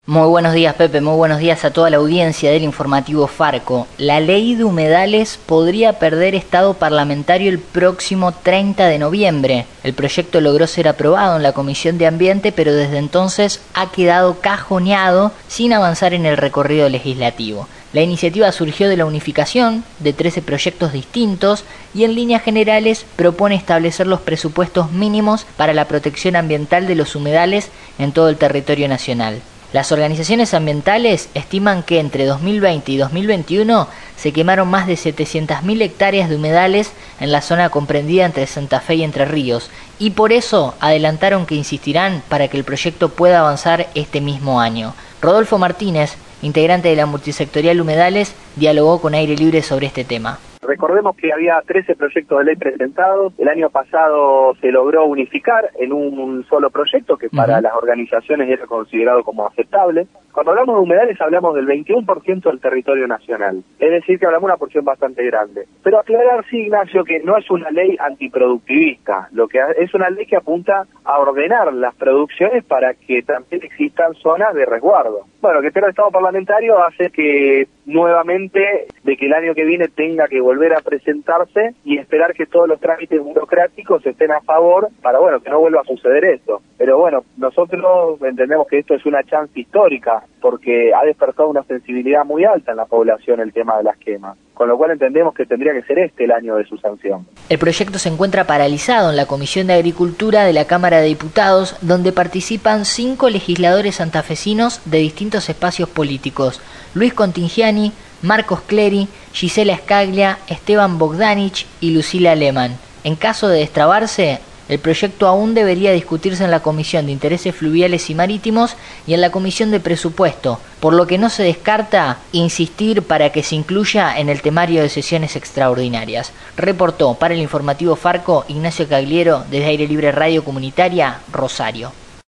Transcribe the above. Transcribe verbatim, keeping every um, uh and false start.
Muy buenos días, Pepe, muy buenos días a toda la audiencia del informativo Farco. La ley de humedales podría perder estado parlamentario el próximo treinta de noviembre. El proyecto logró ser aprobado en la Comisión de Ambiente, pero desde entonces ha quedado cajoneado sin avanzar en el recorrido legislativo. La iniciativa surgió de la unificación de trece proyectos distintos y en líneas generales propone establecer los presupuestos mínimos para la protección ambiental de los humedales en todo el territorio nacional. Las organizaciones ambientales estiman que entre dos mil veinte y dos mil veintiuno se quemaron más de setecientas mil hectáreas de humedales en la zona comprendida entre Santa Fe y Entre Ríos, y por eso adelantaron que insistirán para que el proyecto pueda avanzar este mismo año. Rodolfo Martínez, integrante de la multisectorial Humedales, dialogó con Aire Libre sobre este tema. Recordemos que había trece proyectos de ley presentados. El año pasado se logró unificar en un solo proyecto que para uh-huh. las organizaciones era considerado como aceptable. Cuando hablamos de humedales hablamos del veintiuno por ciento del territorio nacional, es decir que hablamos de una porción bastante grande. Pero aclarar, sí, Ignacio, que no es una ley antiproductivista, lo que es una ley que apunta a ordenar las producciones para que también existan zonas de resguardo. Bueno, que esté el Estado parlamentario hace que nuevamente de que el año que viene tenga que volver a presentarse y esperar que todos los trámites burocráticos estén a favor para, bueno, que no vuelva a suceder esto. Pero bueno, nosotros entendemos que esto es una chance histórica porque ha despertado una sensibilidad muy alta en la población el tema de las quemas, con lo cual entendemos que tendría que ser este el año de su sanción. El proyecto se encuentra paralizado en la Comisión de Agricultura de la Cámara de Diputados, donde participan cinco legisladores santafesinos de distintos espacios políticos: Luis Contingiani, Marcos Clery, Gisela Scaglia, Esteban Bogdanich y Lucila Lehmann. En caso de destrabarse, el proyecto aún debería discutirse en la Comisión de Intereses Fluviales y Marítimos y en la Comisión de Presupuesto, por lo que no se descarta insistir para que se incluya en el temario de sesiones extraordinarias. Reportó para el informativo Farco Ignacio Cagliero desde Aire Libre Radio Comunitaria, Rosario.